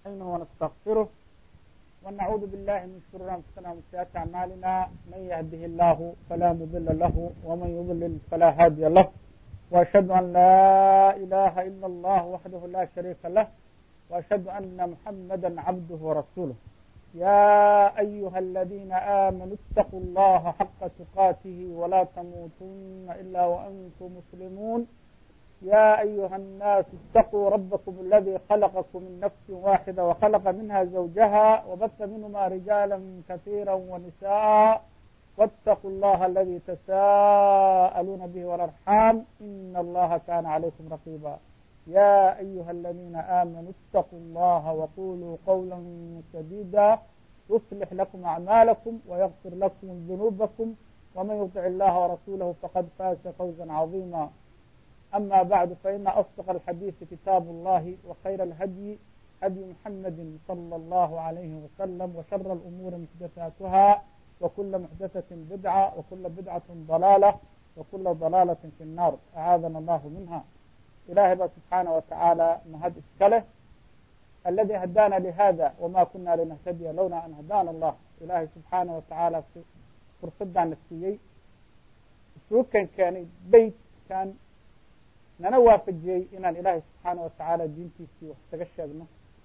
ونستعينه ونستغفره ونعوذ بالله من شرور أنفسنا ومن سيئات أعمالنا من يهده الله فلا مضل له ومن يضلل فلا هادي له وأشهد أن لا إله إلا الله وحده لا شريك له وأشهد أن محمدا عبده ورسوله يا أيها الذين آمنوا اتقوا الله حق تقاته ولا تموتن إلا وأنتم مسلمون يا أيها الناس اتقوا ربكم الذي خلقكم من نفس واحدة وخلق منها زوجها وبث منهما رجالا كثيرا ونساء واتقوا الله الذي تساءلون به والأرحام إن الله كان عليكم رقيبا يا أيها الذين آمنوا اتقوا الله وقولوا قولا سديدا يصلح لكم أعمالكم ويغفر لكم ذنوبكم ومن يطع الله ورسوله فقد فاز فوزا عظيما أما بعد فإن أصدق الحديث كتاب الله وخير الهدي هدي محمد صلى الله عليه وسلم وشر الأمور محدثاتها وكل محدثة بدعة وكل بدعة ضلالة وكل ضلالة في النار أعاذنا الله منها. إلهي سبحانه وتعالى مهد إسكاله الذي هدانا لهذا وما كنا لنهتدي لولا أن هدانا الله. إلهي سبحانه وتعالى في فرصة نفسيي سوكا كان بيت كان nana waafajiyey inaan ilaahay subxaana watacaala diintiisii wax isaga sheegno.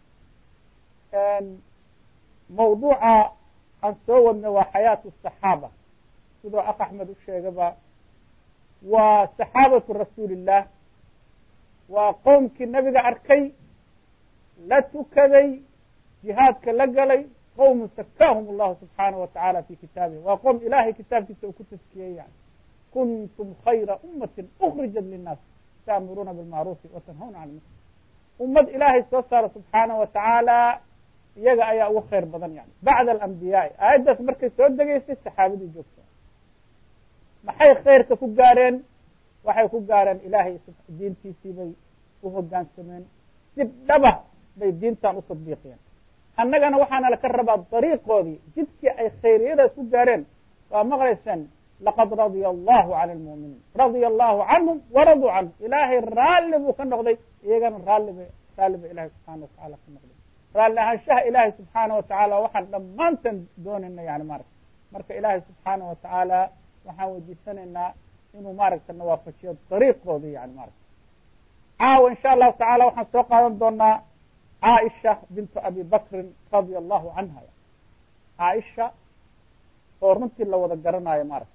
mawduuca aan soo wadna waa xayaatu saxaaba, sidoo akh axmed u sheegaba waa saxaabatu rasuulillaah, waa qoomkii nabiga arkay, la tukaday, jihaadka la galay, qowmu sakaahum allahu subxaanahu watacaala fi kitaabihi, waa qoom ilaahay kitaabkiisa uu ku taskiyey. yani kuntum khayra ummatin ukrijat linnaas تأمرون بالمعروف وتنهون عن المنكر. ummad ilaahay soo saaro subxaanaه watacaala iyaga ayaa ugu khayr badan yani bacda alambiyaai. aayaddaas markay soo degeysay saxaabadii joogta maxay khayrka ku gaareen? waxay ku gaareen ilaahay diintiisii bay u hogaansameen, si dhaba bay diintan u tadbiiqiyeen. annagana waxaana laka rabaa dariiqoodii jidkii ay khayriyadaas ku gaareen. waa maqlaysaan laqad radya allahu can lmuminiin radya allahu canhum waraduu canhu. ilaahay raalli buu ka noqday, iyagana raalli ba ilahay subxaana watacaala ka noqday. raalli ahaanshaha ilaahay subxaana watacaala waxaan dhammaantan doonayna yani maaragta. marka ilaahay subxaana watacaala waxaan weydiisanaynaa inuu maaragta nawaafajiyo dariiqoodii yani maaragta. caawa insha allahu tacaala waxaan soo qaadan doonaa caaisha bintu abi bakrin radia allahu canha. caaisha oo runtii la wada garanayo maaragta,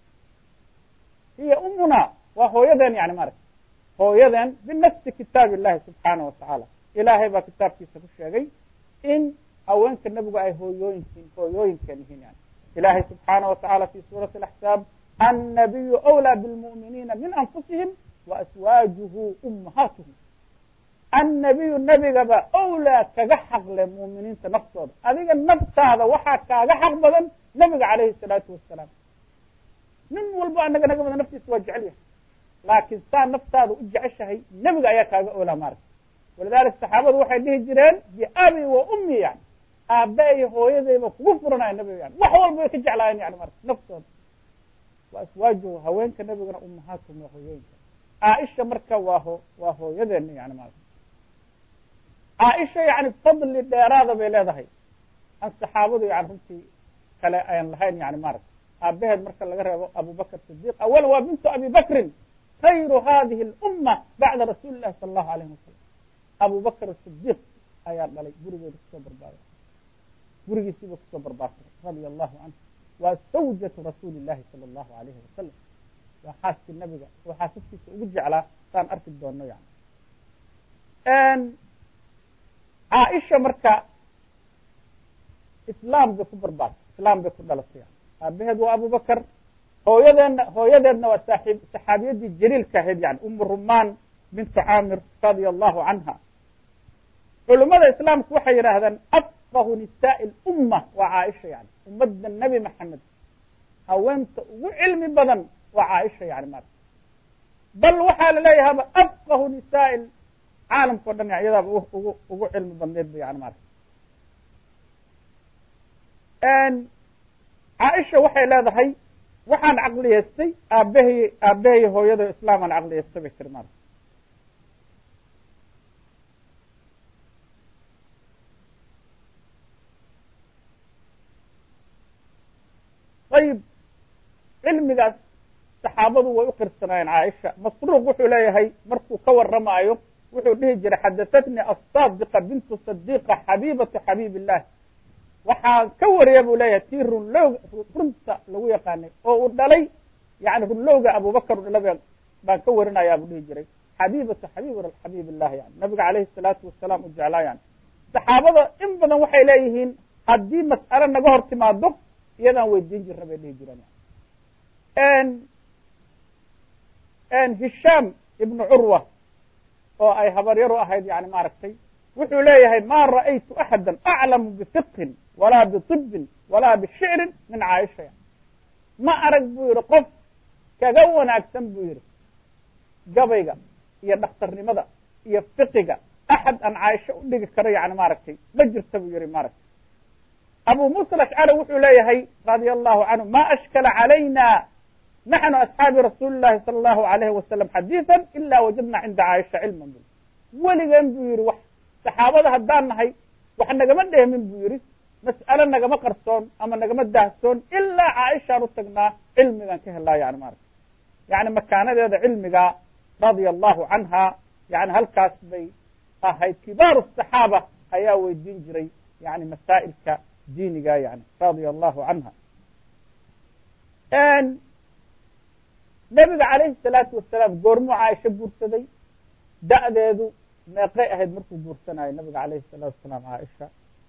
hiya umuna waa hooyadeen yani maaragta, hooyadeen binafsi kitaabi illahi subxaana watacaala. ilaahay baa kitaabkiisa ku sheegay in haweenka nebigu ay hooyooyinkan yihiin. yani ilaahay subxaana watacaala fi suurati alaxsaab annabiyu awlaa bilmu'miniina min anfusihim waaswaajuhu ummahaatuhum. annabiyu nebigaba awlaa kaga xaqle mu'miniinta naftooda. adiga naftaada waxaa kaaga xaq badan nebiga calayhi salaatu wasalaam. nin walbo anaga naga badan naftiisa waa jecel yahay, laakiin saa naftaada u jeceshahay nebiga ayaa kaaga oolaa maaragta. walidaalika saxaabadu waxay dhihi jireen biabi wa ummi, yani aabbe iyo hooyadayba kugu furanaya nebiga. yani wax walba way ka jeclaayeen yani maarata naftooda. wa aswaajuhu haweenka nebigana ummahaatuhum waa hooyooyinka. caaisha marka waa hooyadeena yani maarata. caaisha yani fadli dheeraada bay leedahay aan saxaabadu yani runtii kale ayan lahayn yani maarata. aabaheed marka laga reebo abu bakr sidiq awal waa bintu abi bakrin khayru hadihi اlumma bacda rasuuli illahi sala allahu alayhi wasalam. abu bakr sidiq ayaa dhalay, gurigeeda kusoo barbaaday, gurigiisiiba kusoo barbaartay radia allahu canhu. waa zawjatu rasuuli illahi sala allahu alayhi wasalam, waa xaaskii nabiga oo xaasaskiisa ugu jeclaa saan arki doono yani. caaisha marka islaam bay ku barbaartay, islaam bay ku dhalatay yani. aabaheed waa abu bakr, hooyadeedna waa saxaabiyadii jaliilka ahayd yani umu rumaan bintu caamir radia allahu canha. culimmada islaamku waxay yidhaahdaan afqahu nisaai lumma waa caaisha yani. ummadda nebi maxamed haweenta ugu cilmi badan waa caaisha yani maarata. bal waxaa la leeyahaba afqahu nisaai caalamka o dhan iyadaaba ugu cilmi badneed ba yani maarata. caaisha waxay leedahay waxaan caqliyeystay aabbahay hooyada islaamaan caqliyeystay bay tiri maarata. ayib cilmigaas saxaabadu way u qirsanaayeen caaisha. masruuq wuxuu leeyahay markuu ka warramaayo wuxuu dhihi jiray xadahatnii asaadiqa bintu sadiqa xabiibatu xabiib illahi, waxaan ka wariya buu leeyahay tii runta lagu yaqaanay oo uu dhalay, yani runlowga abubakar u dhalay baan ka warinayaa buu dhihi jiray xabiibatu xabiib illahi, yani nabiga calayhi salaatu wasalaam u jeclaa. yani saxaabada in badan waxay leeyihiin haddii mas'alo naga hor timaado iyadaan weydiin jirna bay dhihi jireen. hishaam ibnu curwa oo ay habaryaru ahayd yani maaragtay wuxuu leeyahay ma ra'aytu axada aclamu bifiqhin walaa biطibin walaa bishicrin min caaisha, yani ma arag buu yihi qof kaga wanaagsan buu yihi gabayga iyo dhakhtarnimada iyo fiqiga axad aan caaisha u dhigi karo yani maaragtay ma jirta buu yihi maaragtay. abu musa alashcari wuxuu leeyahay radia allahu canhu ma ashkala calayna naxnu asxaabi rasuuli llahi sala allahu alayhi wasalam xadiiثa ila wajadna cinda caaisha cilman bu weligeen buu yihi wax saxaabada haddaan nahay wax nagama dheemin buu yihi mas'alo nagama qarsoon ama nagama daahsoon ilaa caaishaan u tagnaa cilmigaan ka helaa yani maaragta. yani makaanadeeda cilmiga radia allahu canha yani halkaas bay ahayd. kibaaru saxaaba ayaa weydiin jiray yani masaa'ilka diiniga yani radia allahu canha. nabiga calayhi salaatu wasalaam goormuu caaisha guursaday, da'deedu meeqay ahayd markuu guursanayo nabiga calayhi salaatu wasalaam caaisha.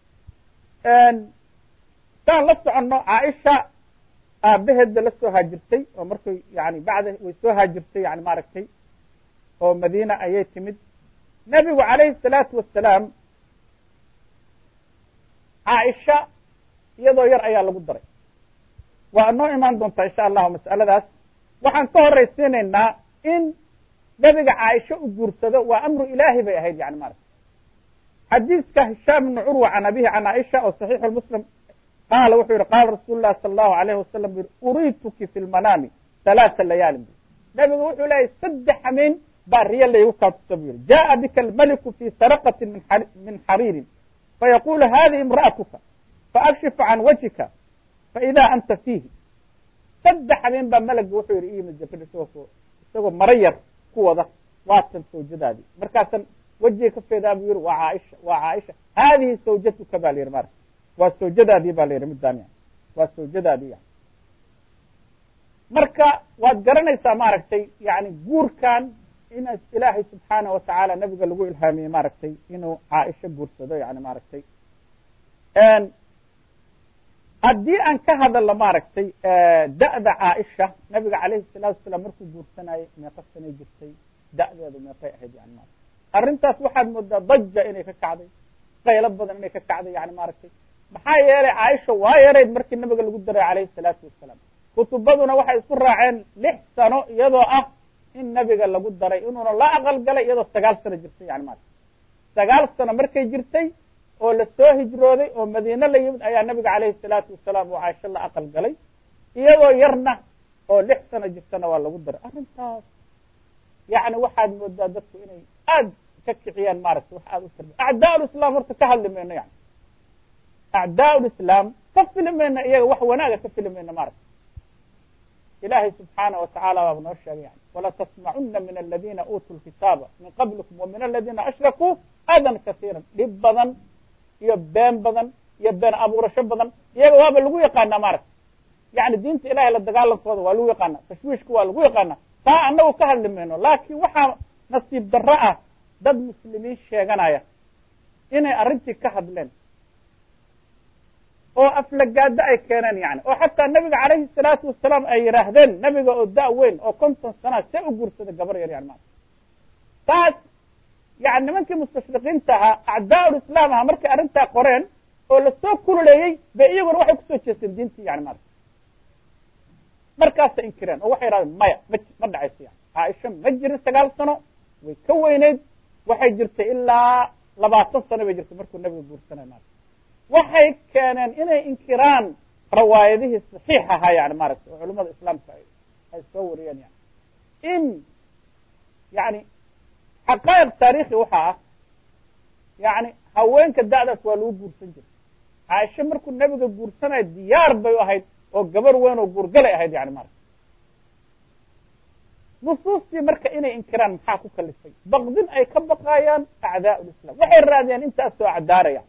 saan la soconno caaisha aabaheedba la soo haajirtay oo markay yani bacda way soo haajirtay yani maaragtay oo madiina ayay timid. nabigu calayhi salaatu wasalaam caaisha iyadoo yar ayaa lagu daray. waa noo imaan doontaa insha allahu mas'aladaas. waxaan ka horaysiinaynaa in nabiga caaisha u guursado waa amru ilaahi bay ahayd yani maaragta. xadiiska hishaam ibnu curwa can abihi can caaisha oo saxiixu muslim qaala wuxuu yihi qaala rasuulu llahi sala allahu alayhi wasalam bu uriituki fi lmanaami halaaa layaalin bu nabigu wuxuu leeyahy 3 hameen baa riya laygu kaatusa bu yihi jaءa bika almaliku fi saraqati min xariirin fayaqulu hadihi imra'atuka faakshifu can wajhika faida anta fiihi. 3 hameen baa malga wuxuu yihi iyimid jabir isagoo mara yar ku wada waatan sawjadaadii markaasan wejiga ka feedaa buu yihi waa caaisha haadihi sawjatuka ba la yihi mara waa sawjadaadii ba la yihi middaan yani waa sawjadaadii yani. marka waad garanaysaa maaragtay yani guurkan in ilaahay subxaanaه watacaala nabiga lagu ilhaamiyey maaragtay inuu caaisha guursado yani maaragtay. haddii aan ka hadalno maaragtay da'da caaisha nabiga calayhi الsalaatu wasalaam markuu guursanayay meeqa sanay jirtay, da'deedu meeqay ahayd yani maaragtay. arrintaas waxaad moodaa daja inay ka kacday, qaylo badan inay ka kacday yani maaragtay. maxaa yeelay caaisha waa yarayd markii nabiga lagu daray calayhi الsalaatu wasalaam. kutubaduna waxay isku raaceen 6 sano iyadoo ah in nabiga lagu daray inuuna la aqal galay iyadoo 9 sano jirtay yani maaragtay. 9 sano markay jirtay oo la soo hijrooday oo madiine la yimid ayaa nabiga calayhi الsalaatu wasalaam oo caaisha la aqal galay iyadoo yarna oo 6 sano jirtana waa lagu daray. arrintaas yani waxaad moodaa dadku inay aad ka kiciyaan maaragtay wax aad u tarbi acdaa ulislaam horta ka hadli mayno yani acdaa ulislaam ka fili mayno iyaga wax wanaaga ka fili mayno maaragtay. ilaahay subxaanaه watacaala waaba noo sheegay yani walatasmacuna min aladiina uutuu lkitaaba min qablikum wa min aladiina ashrakuu adan kasiira. dhib badan iyo been badan iyo been abuurasho badan iyaga waaba lagu yaqaanaa maaragtay. yani diinta ilahay la dagaalankooda waa lagu yaqaana, tashwiishka waa lagu yaqaana. taa anagu ka hadli mayno. laakiin waxaa nasiib darro ah dad muslimiin sheeganaya inay arrintii ka hadleen oo aflagaado ay keeneen yani oo xataa nabiga calayhi الsalaatu wasalaam ay yidhaahdeen nabiga oo da' weyn oo 50 sana see u guursada gabar yar yani maaragta. taas yani nimankii mustashriqiinta ahaa acdaa ulislaam aha markay arrintaa qoreen oo lasoo kululeeyey bay iyaguna waxay kusoo jeesteen diintii yani maaragta. markaasay inkireen oo waxay yidhahdeen maya ma dhacayso yani caaisha ma jirin 9 sano way ka weyneyd, waxay jirtay ilaa 20 sano bay jirtay markuu nabiga guursanay maaragta. waxay keeneen inay inkiraan rawaayadihii صaxiix ahaa yani maaragtay oo culamada islaamka ay soo wariyeen yani in yani xaqaa'iq taarikhi waxaa ah yani haweenka da'daas waa lagu guursan jiray. caaisha markuu nabiga guursanayo diyaar bay u ahayd oo gabar weyn oo guurgalay ahayd yani marka nusuustii marka inay inkiraan maxaa ku kalifay baqdin ay ka baqaayaan acdaa lislam waxay raadiyeen intaas soo cadaaraya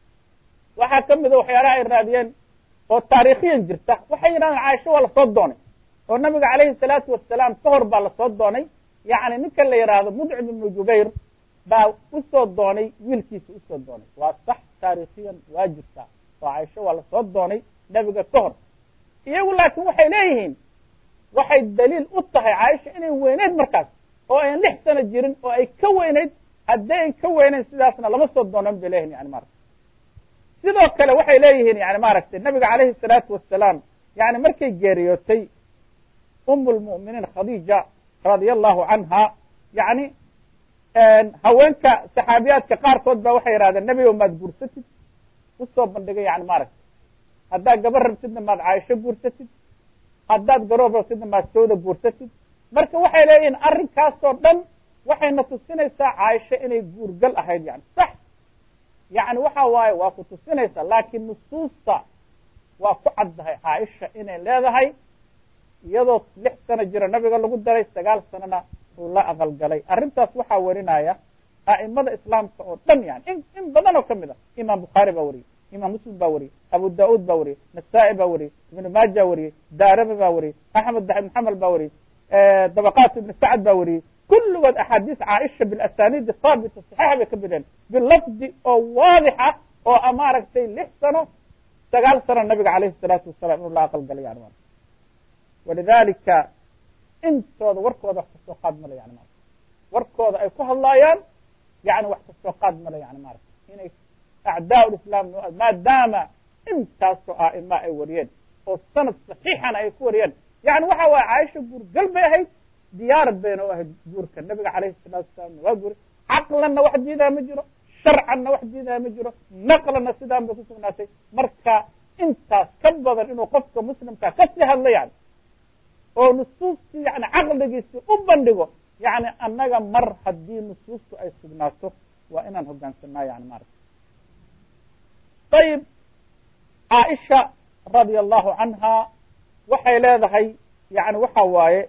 waxaa ka mida waxyaalaha ay raadiyeen oo taariikhiyan jirta waxay yidhahdeen caaisha waa lasoo doonay oo nabiga calayhi salaatu wasalaam ka hor baa lasoo doonay yani ninka la yidhaahdo mudcim ibnu jubayr baa usoo doonay wiilkiisa usoo doonay waa sax taariikhiyan waa jirta oo caaisha waa lasoo doonay nabiga ka hor iyagu laakiin waxay leeyihiin waxay daliil u tahay caaisha inay weyneyd markaas oo ayan 6 sano jirin oo ay ka weyneyd hadday an ka weyneyn sidaasna lama soo doonan bay leeyihin yani marka sidoo kale waxay leeyihiin yani maaragtay nabiga calayhi الsalaatu wasalaam yani markay geeriyootay lmu'miniin khadiija radia allahu canha yani haweenka saxaabiyaadka qaarkood ba waxay yihahdeen nebigo maad guursatid usoo bandhigay yani maaragtay haddaad gabar rabtidna maad caaisho guursatid haddaad garoob rabtidna maad sawda guursatid marka waxay leeyihiin arrinkaasoo dhan waxayna tusinaysaa caaisho inay guurgal ahayd yani sax yani waxa waaye waa ku tusinaysaa laakiin nusuusta waa ku caddahay caaisha inay leedahay iyadoo 6 sano jira nabiga lagu daray 9 sanona uu la aqalgalay arrintaas waxaa warinaya a'imada islaamka oo dhan yani in badan oo kamid ah imaam bukhaari baa wariyey imaam muslim baa wariyey abu daud baa wariyey nasaa-i baa wariyey ibnu maaja wariyey daarami baa wariyey axmed ibn xamal baa wariyey dabaqaat ibn sacd baa wariyey kulligood axaadiis caaisha bilasaniidi haabita saxiixa bay ka bideen bilafdi oo waadix ah oo maaragtay 6 sano 9 sano nabiga calayhi الsalaatu wasalaam inuu la aqalgalay yani walidalika intooda warkooda wax kasoo qaad male yani marka warkooda ay ku hadlaayaan yani wax kasoo qaad male yani marka inay acdaa islam maadaama intaasoo a'ima ay wariyeen oo sanad saxiixana ay ku wariyeen yani waxa waye caaisha guurgal bay ahayd diyaar bayna u ahayd guurka nabiga calayhi الsalaatu wasalaamna waa guuray caqlanna wax diidaa ma jiro sharcanna wax diidaa ma jiro naqlanna sidaan bay kusugnaatay marka intaas ka badan inuu qofka muslimka kasii hadlo yani oo nusuustii yani caqligiisii u bandhigo yani annaga mar haddii nusuustu ay sugnaato waa inaan hogaansanaa yani maarata ayib caaisha radia allahu canha waxay leedahay yani waxa waaye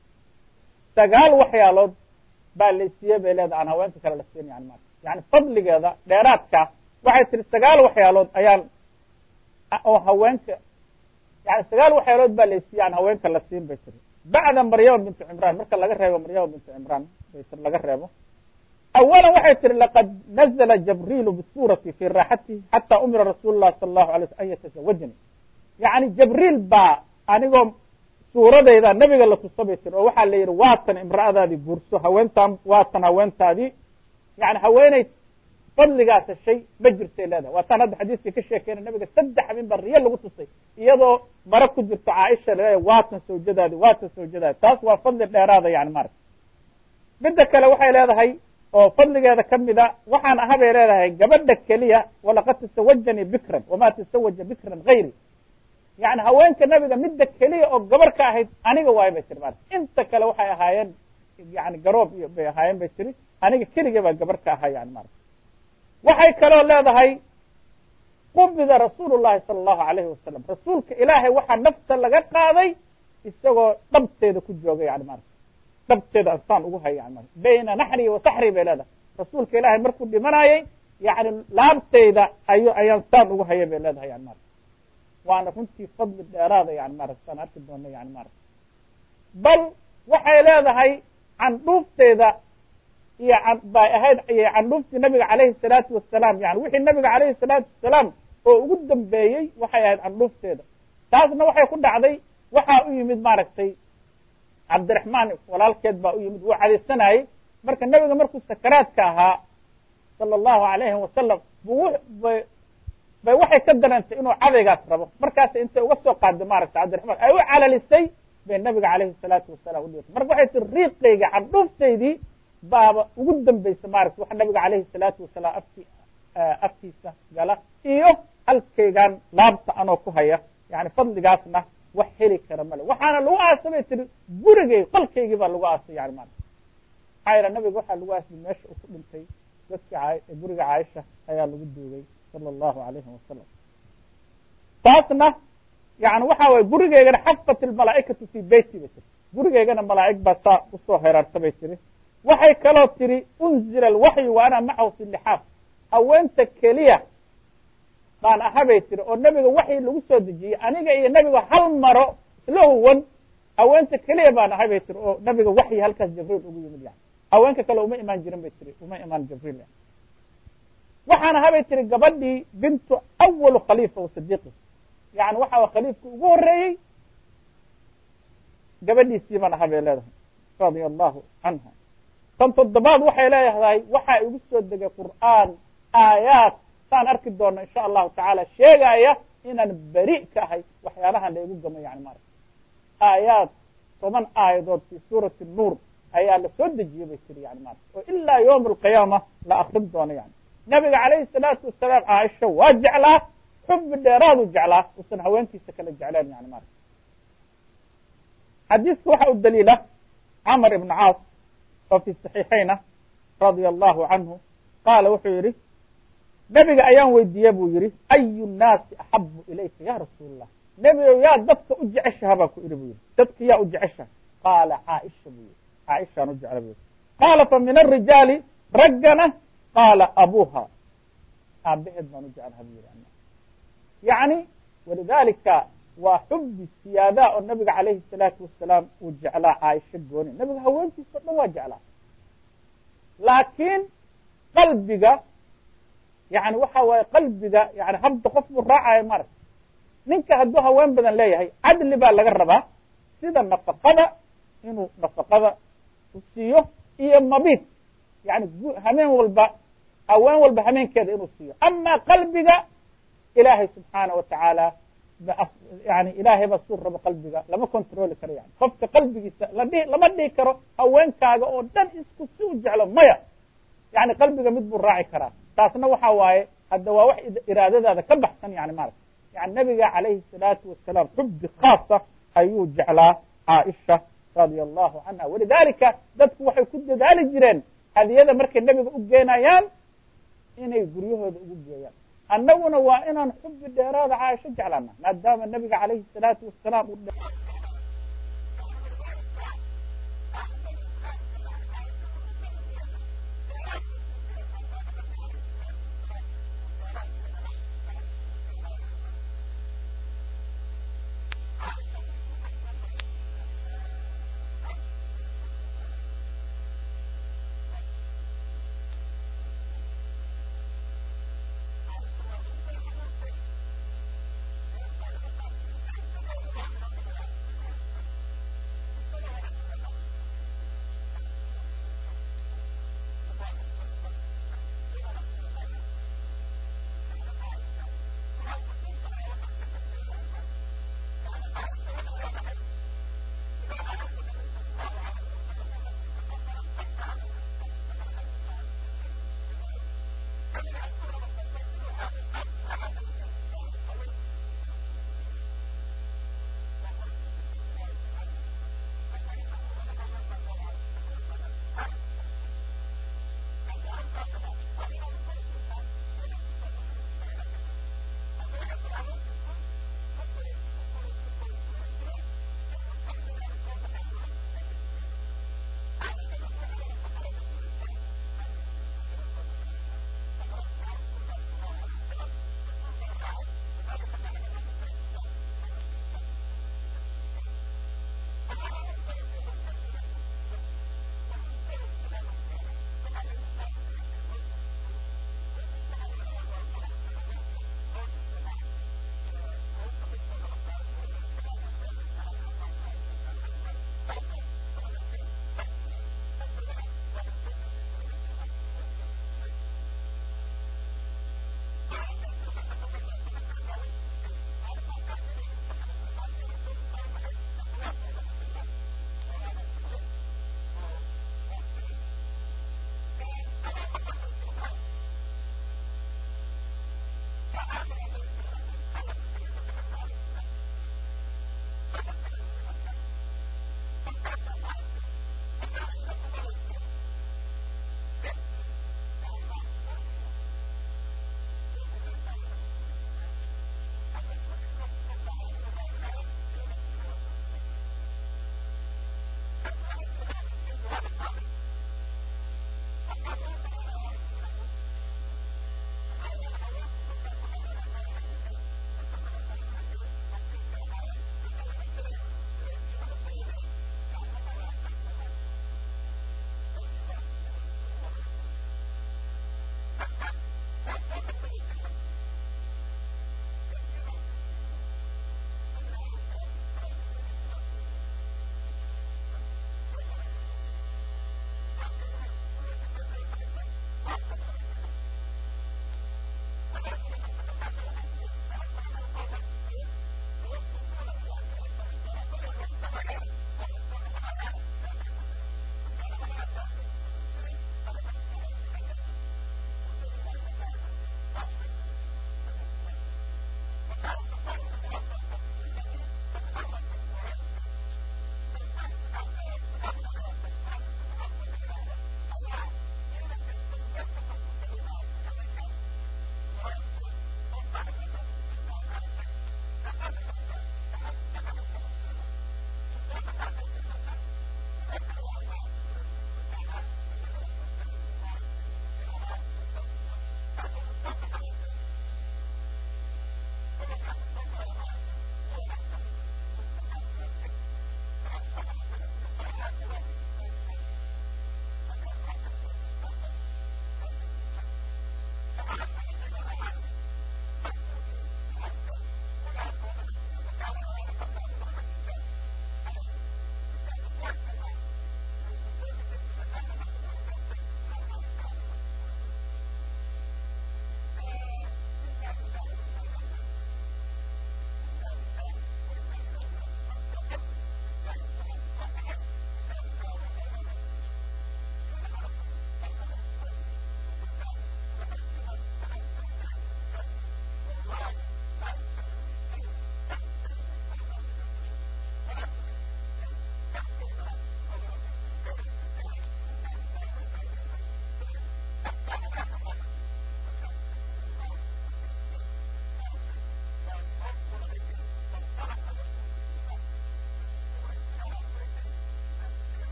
9 waxyaalood baa laysiiye bay leedahay aan haweenka kale la siin yani maarata yani fadligeeda dheeraadka waxay tihi 9 waxyaalood ayaan oo haweenka yani 9 waxyaalood baa laysiiye aan haweenka la siin bay tiri bacda maryama bintu cimraan marka laga reebo maryama bintu cimraan bay tir laga reebo awalan waxay tihi laqad nazla jabriilu bisurati fi raaxatihi xataa umira rasuul lah sala allahu alay sl an yatasawajani yani jibriil baa anigoo suuradayda nabiga la tusa bay tiri oo waxaa la yidhi waatan imra'adaadii guurso haweentaan waatan haweentaadii yani haweeney fadligaas heshay ma jirtay leedahay waataan hadda xadiiskii ka sheekeyna nabiga 3 habeen baa riyo lagu tusay iyadoo mara ku jirto caaisha leedahay waatan sawjadaadi taas waa fadli dheeraada yani maarata midda kale waxay leedahay oo fadligeeda kamida waxaan aha bay leedahay gabadha keliya walaqad tasawajanii bikran wamaa tasawaja bikran gayri yani haweenka nabiga midda keliya oo gabar ka ahayd aniga waayo bay tiri maarata inta kale waxay ahaayeen yani garoob iyo bay ahaayeen bay tiri aniga keligay baa gabar ka ahaa yani maarata waxay kaloo leedahay qubida rasuul llahi sala allahu alayhi wasalam rasuulka ilaahay waxaa nafta laga qaaday isagoo dhabteeda ku jooga yani maarata dhabteeda ansaan ugu hay yani maarata bayna naxri wa saxri bay leedahay rasuulka ilaahay markuu dhimanayay yani laabteyda ayaan saan ugu hayay bay leedahay yani maarata waana runtii fadli dheeraada yani maarata saan arki doona yani maarata bal waxay leedahay candhuufteyda iyo bay ahayd iyo candhuuftii nabiga calayhi الsalaatu wasalaam yani wixii nabiga calayhi الsalaatu wasalaam oo ugu dambeeyey waxay ahayd candhuufteeda taasna waxay ku dhacday waxaa u yimid maaragtay cabdiraxmaan walaalkeed baa u yimid wuu cadaysanayey marka nabiga markuu sakaraadka ahaa sala allahu alayhi wasalam bay waxay ka dareentay inuu cadaygaas rabo markaas intay uga soo qaadday maaragtay cabdiraxmaan ay u calalisay bay nabiga calayhi الsalaatu wasalaam u dhigatay marka waxay tiri riiqayga candhuufteydii baaba ugu dambaysa maaragta waxa nabiga calayhi الsalaatu wasalaam afkiisa gala iyo halkaygan laabta anoo ku haya yani fadligaasna wax heli kara male waxaana lagu aasay bay tiri gurigay qolkaygii baa lagu aasay yani maarata maxaa yidha nabiga waxaa lagu aasay meesha uu ku dhintay dadkii guriga caaisha ayaa lagu duugay sala allahu alayhi wasalam taasna yani waxa waye gurigeygana xafat almalaa'ikatu fii beyti bay tiri gurigeygana malaa'ig baa saa usoo heraarta bay tiri waxay kaloo tiri unzila alwaxyu wa ana macahu fi lixaaf haweenta keliya baan ahabay tiri oo nebiga waxyi lagu soo dejiyey aniga iyo nebiga hal maro isla huwan haweenta keliya baan ahabay tiri oo nebiga waxyi halkaas jibriil ugu yimid yani haweenka kale uma imaan jirin bay tiri uma imaan jibriil yani waxaan ahabay tiri gabadhii bintu awalu khaliifa wa sadiiqi yani waxa wa khaliifkii ugu horeeyey gabadhiisii baan ahabay leedahay radia allahu canha tan toddobaad waxay leedahay waxaa igu soo degay qur'aan aayaad saan arki doona insha allahu tacaala sheegaya inaan beri ka ahay waxyaalahan la igu gamo yani maarata aayaad 10 aayadood fi suurati nuur ayaa la soo dejiyey bay tiri yani maarata oo ilaa yawm alqiyaama la akrin doono yani nabiga calayhi salaatu wasalaam caaisha waa jeclaa xubbi dheeraadu jeclaa usan haweenkiisa kala jecleen yani maarata xadiiska waxa u daliila camar ibn caas oo fi saxiixayna radia allahu canhu qaala wuxuu yidhi nebiga ayaan weydiiye buu yidhi ayu nnaasi axabu ilayka ya rasuul allah nebigow yaa dadka u jeceshaha baan ku idhi buu yidhi dadka yaa u jeceshaha qaala caaisha buu yidhi caaishaan u jecla buu yidhi qaala fa min arijaali raggana qaala abuuha aabaheed baan u jeclaha buu yidhi yani walidalika waa xubi siyaadaa oo nabiga calayhi الsalaatu wasalaam uu jeclaa caaisha gooni nabiga haweentiisa o dhan waa jeclaa laakiin qalbiga yani waxa waaye qalbiga yani habda qof buu raacayo marag ninka hadduu haween badan leeyahay cadli baa laga rabaa sida nafaqada inuu nafaqada u siiyo iyo mabid yani hameen walba haween walba hameenkeeda inuu siiyo ama qalbiga ilaahay subxaana wa tacaala yani ilaahay baa suu rabo qalbiga lama controli karo yani qofka qalbigiisa lama dhihi karo haweenkaaga oo dhan isku si u jeclo maya yani qalbiga mid buu raaci karaa taasna waxa waaye hadda waa wax iraadadaada ka baxsan yani maarata yani nabiga calayhi الsalaatu wasalaam xubi khaasa ayuu jeclaa caaisha radia allahu canha walidalika dadku waxay ku dadaali jireen hadiyada markay nebiga u geenayaan inay guryahooda ugu geeyaan annaguna waa inaan xubi dheeraada caaisho jeclaana maadaama nabiga calayhi الsalaatu wasalaam